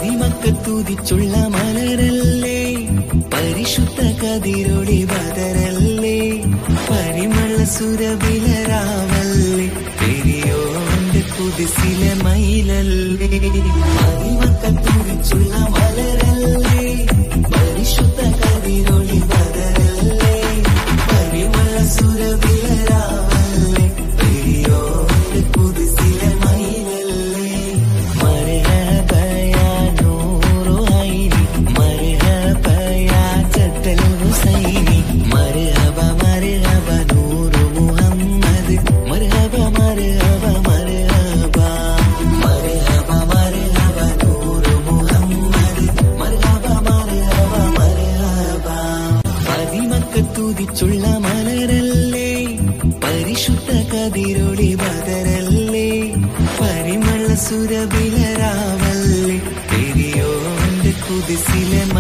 പതിമക്കത്തൂതിച്ചുള്ള മലരല്ലേ, പരിശുദ്ധ കതിരൊളി ബദരല്ലേ, പരിമള സുരബിലരാവല്ലേ, പെരിയോന്റെ കുതിസിലെ മയിലല്ലേ. പതിമക്കത്തൂതിച്ചുള്ള മലരല്ലേ, പരിശുദ്ധ കതിരൊളി ബദരല്ലേ, പരിമള സുരബിലരാവല്ലേ, പെരിയോന്റെ കുതിസിലെ മയിലല്ലേ. മർഹബ യാ നൂറു ഐനി, മർഹബ യാ ജദ്ദൽ ഹുസൈനി, മർഹബ മർഹബ നൂറു മുഹമ്മദ്, മർഹബ മർഹബ മർഹബ, മർഹബ മർഹബ നൂറു മുഹമ്മദ്, മർഹബ മർഹബ മർഹബ. പതിമക്കത്തൂതിച്ചുള്ള മലരല്ലേ, പരിശുദ്ധ കതിരൊളി ബദരല്ലേ, പരിമള സുരബിലരാവല്ലേ, പെരിയോന്റെ കുതിസിലെ